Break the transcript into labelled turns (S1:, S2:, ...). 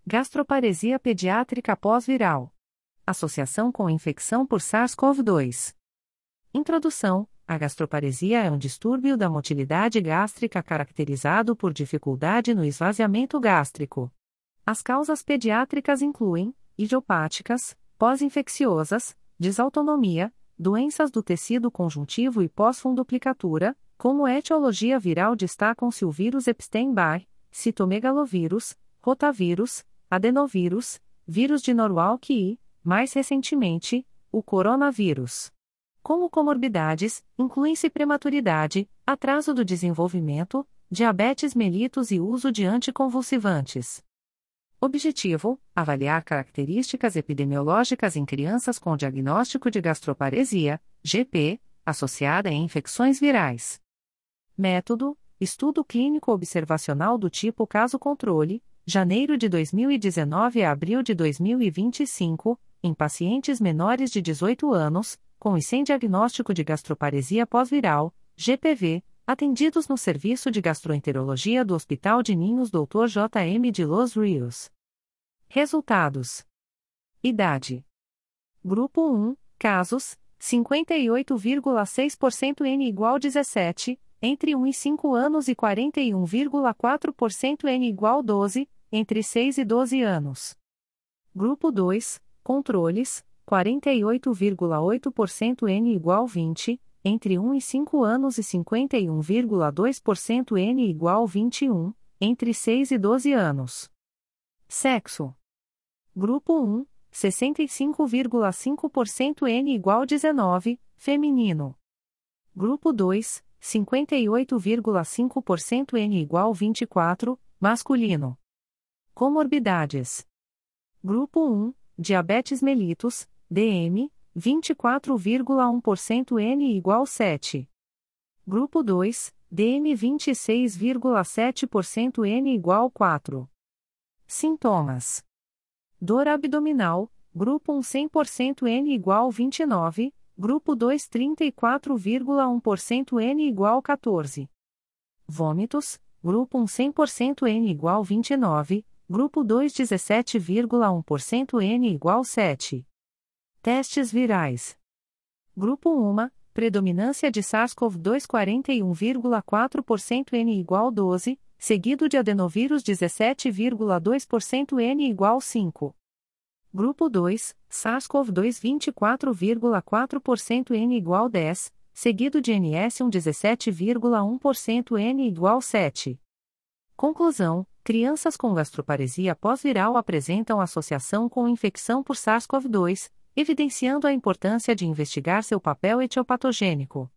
S1: Gastroparesia pediátrica pós-viral. Associação com infecção por SARS-CoV-2. Introdução. A gastroparesia é um distúrbio da motilidade gástrica caracterizado por dificuldade no esvaziamento gástrico. As causas pediátricas incluem idiopáticas, pós-infecciosas, desautonomia, doenças do tecido conjuntivo e pós-funduplicatura, como etiologia viral destacam-se o vírus Epstein-Barr, citomegalovírus, rotavírus, adenovírus, vírus de Norwalk e, mais recentemente, o coronavírus. Como comorbidades, incluem-se prematuridade, atraso do desenvolvimento, diabetes mellitus e uso de anticonvulsivantes. Objetivo: avaliar características epidemiológicas em crianças com diagnóstico de gastroparesia, GP, associada a infecções virais. Método: estudo clínico observacional do tipo caso-controle, janeiro de 2019 a abril de 2025, em pacientes menores de 18 anos, com e sem diagnóstico de gastroparesia pós-viral, GPV, atendidos no Serviço de Gastroenterologia do Hospital de Ninhos Dr. J.M. de Los Rios. Resultados. Idade. Grupo 1, casos, 58,6% N igual 17, entre 1 e 5 anos e 41,4% N igual 12, entre 6 e 12 anos. Grupo 2, controles, 48,8% N igual 20, entre 1 e 5 anos e 51,2% N igual 21, entre 6 e 12 anos. Sexo. Grupo 1, 65,5% N igual 19, feminino. Grupo 2, 58,5% N igual 24, masculino. Comorbidades. Grupo 1, diabetes mellitus, DM, 24,1% N igual 7. Grupo 2, DM 26,7% N igual 4. Sintomas. Dor abdominal, grupo 1 100% N igual 29, grupo 2 34,1% N igual 14. Vômitos, grupo 1 100% N igual 29, grupo 2 17,1% N igual 7. Testes virais. Grupo 1, predominância de SARS-CoV-2 41,4% N igual 12, seguido de adenovírus 17,2% N igual 5. Grupo 2, SARS-CoV-2 24,4% N igual 10, seguido de NS1 17,1% N igual 7. Conclusão: crianças com gastroparesia pós-viral apresentam associação com infecção por SARS-CoV-2, evidenciando a importância de investigar seu papel etiopatogênico.